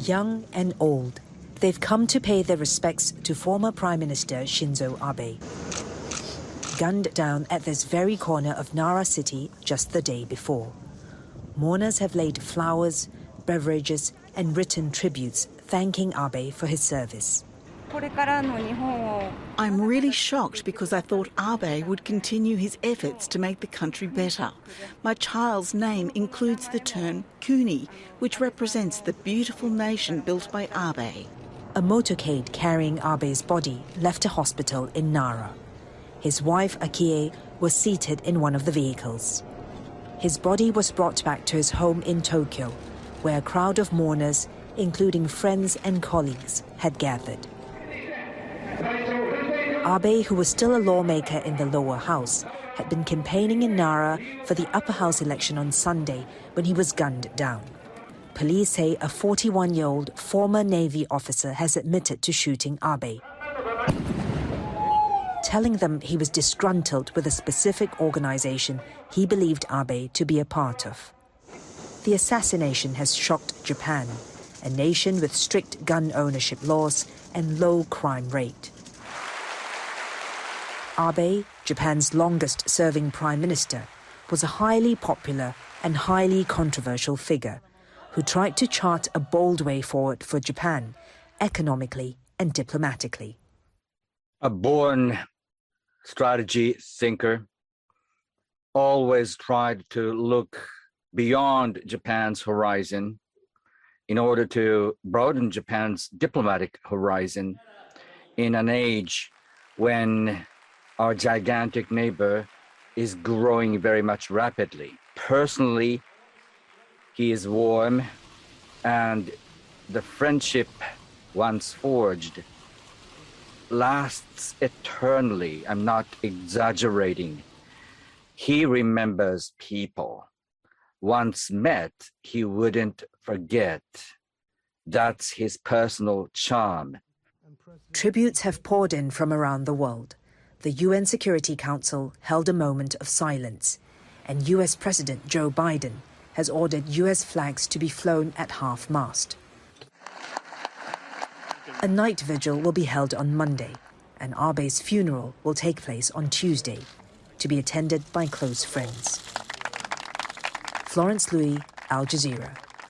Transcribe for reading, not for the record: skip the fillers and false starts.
Young and old, they've come to pay their respects to former Prime Minister Shinzo Abe. Gunned down at this very corner of Nara City just the day before. Mourners have laid flowers, beverages, and written tributes thanking Abe for his service. I'm really shocked because I thought Abe would continue his efforts to make the country better. My child's name includes the term Kuni, which represents the beautiful nation built by Abe. A motorcade carrying Abe's body left a hospital in Nara. His wife, Akie, was seated in one of the vehicles. His body was brought back to his home in Tokyo, where a crowd of mourners, including friends and colleagues, had gathered. Abe, who was still a lawmaker in the lower house, had been campaigning in Nara for the upper house election on Sunday when he was gunned down. Police say a 41-year-old former Navy officer has admitted to shooting Abe, telling them he was disgruntled with a specific organization he believed Abe to be a part of. The assassination has shocked Japan, a nation with strict gun ownership laws and low crime rate. Abe, Japan's longest-serving prime minister, was a highly popular and highly controversial figure who tried to chart a bold way forward for Japan, economically and diplomatically. A born strategy thinker, always tried to look beyond Japan's horizon in order to broaden Japan's diplomatic horizon in an age when our gigantic neighbor is growing very much rapidly. Personally, he is warm, and the friendship once forged lasts eternally. I'm not exaggerating. He remembers people. Once met, he wouldn't forget. That's his personal charm. Tributes have poured in from around the world. The UN Security Council held a moment of silence, and US President Joe Biden has ordered US flags to be flown at half-mast. A night vigil will be held on Monday, and Abe's funeral will take place on Tuesday, to be attended by close friends. Florence Louis, Al Jazeera.